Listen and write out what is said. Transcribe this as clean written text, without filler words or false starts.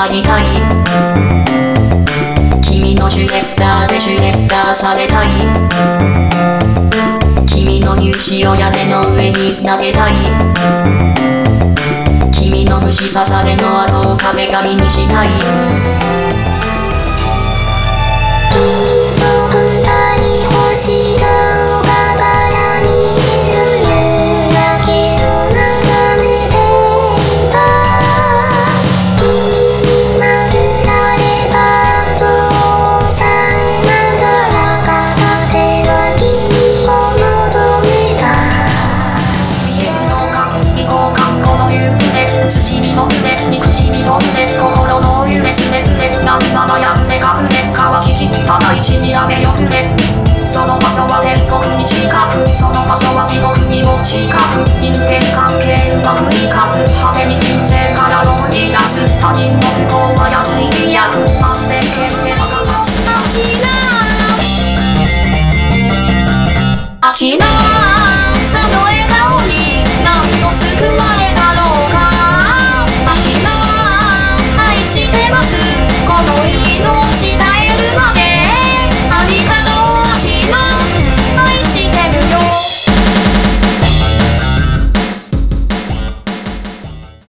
なりたい。君のシュレッダーでシュレッダーされたい。君の乳歯を屋根の上に投げたい。君の虫刺されの跡を壁紙にしたい。慎みも触れ、憎しみと触れ、心の揺れつれつれ、何ままやぶれ隠れ、乾ききった大地に雨よ降れ。その場所は天国に近く、その場所は地獄にも近く、人間関係うまくいかず、派手に人生から乗り出す。他人の不幸は安い利益、安全圏でバカなし。飽きな